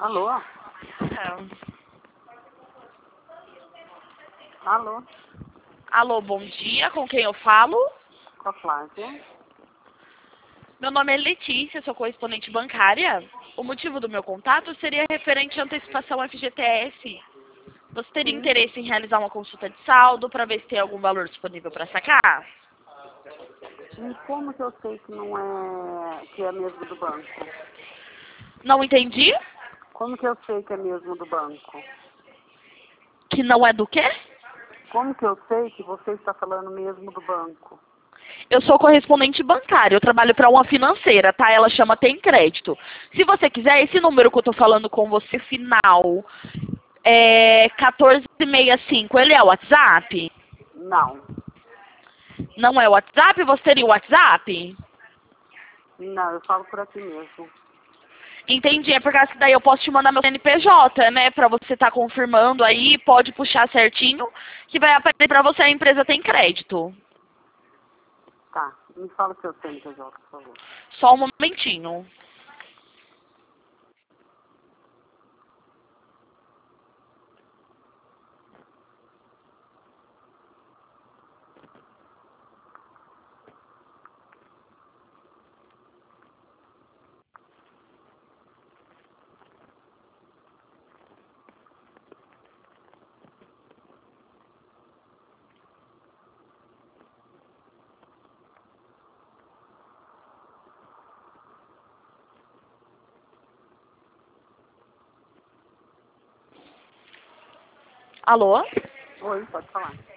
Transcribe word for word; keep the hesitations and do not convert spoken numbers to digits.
Alô? É. Alô? Alô, bom dia. Com quem eu falo? Com a Flávia? Meu nome é Letícia, sou correspondente bancária. O motivo do meu contato seria referente à antecipação F G T S. Você teria Sim. interesse em realizar uma consulta de saldo para ver se tem algum valor disponível para sacar? E como que eu sei que não é, que é mesmo do banco? Não entendi? Como que eu sei que é mesmo do banco? Que não é do quê? Como que eu sei que você está falando mesmo do banco? Eu sou correspondente bancária, eu trabalho para uma financeira, tá? Ela chama Tem Crédito. Se você quiser, esse número que eu tô falando com você, final, é quatorze sessenta e cinco, ele é o WhatsApp? Não. Não é o WhatsApp? Você teria o WhatsApp? Não, eu falo por aqui mesmo. Entendi, é por causa que daí eu posso te mandar meu C N P J, né? Pra você estar confirmando aí, pode puxar certinho, que vai aparecer pra você a empresa Tem Crédito. Tá. Me fala o seu C N P J, por favor. Só um momentinho. Alô? Oi, pode falar.